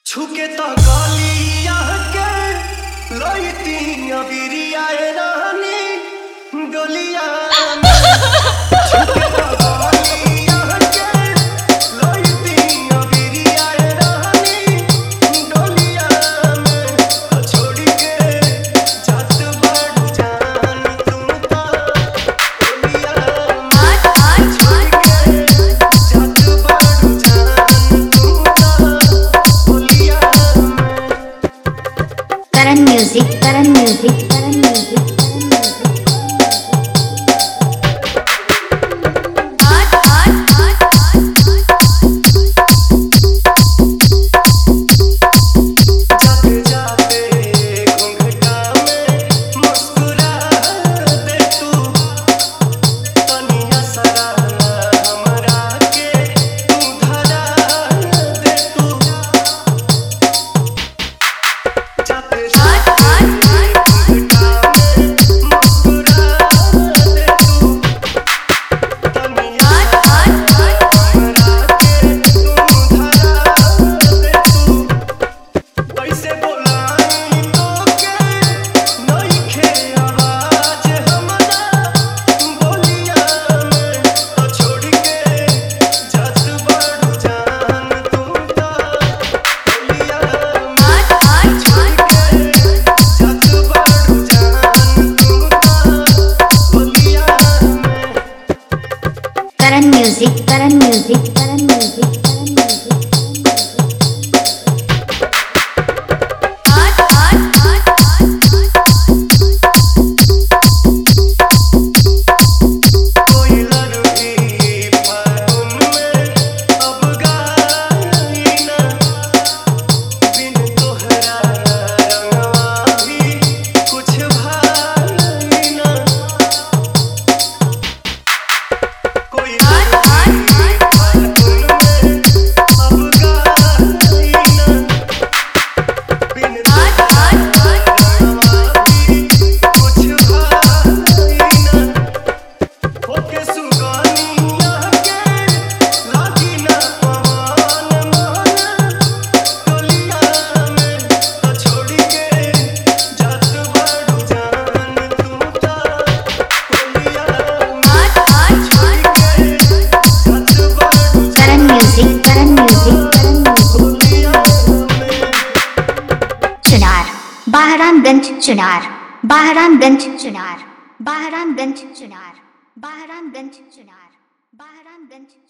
छुके तो गलिया के लईती अबिरिया रानी गलिया छुके तो गलिया के लईती अबिरिया रानी गलिया में छोड़ के जात बड़ जान तुम तो गलिया छोड़ के जात बड़ जान तुम तो गलिया Karan Music, Karan Music, Karan Music, Karan Music. जाते जाते घूंघटा में मुस्कुरा दे तू तनिया सरा हमरा के तू धरा दे तू जाते जाते घूंघटा में मुस्कुरा दे तू तनिया सरा हमरा के तू धरा दे तू कैसे बोलाई तोके नइखे आवाज हमरा बोलिया में तो छोड़ के जात बड़ जान तू तो बोलिया में छोड़ के जात बड़ जान तू तो बोलिया में Karan Music, Karan Music, Karan Music, Karan Music. कोई लड़की फागुन में अब गाई ना बिन तोहरा रंगवा भी कुछ भाई ना कोई लड़की फागुन में अब गाई ना बिन तोहरा रंगवा भी कुछ भाई ना ओके सुगानिया के लागी ना पवन मन टोलिया में तो छोड़ के जात बड़ जान तू तो टोलिया में छोड़ के जात बड़ Karan Music, Karan Music, Karan Music. टोलिया में Chunar, Bahranganj, Chunar, Bahranganj, Chunar, Bahranganj, Chunar, Bahranganj, Chunar, Bahranganj.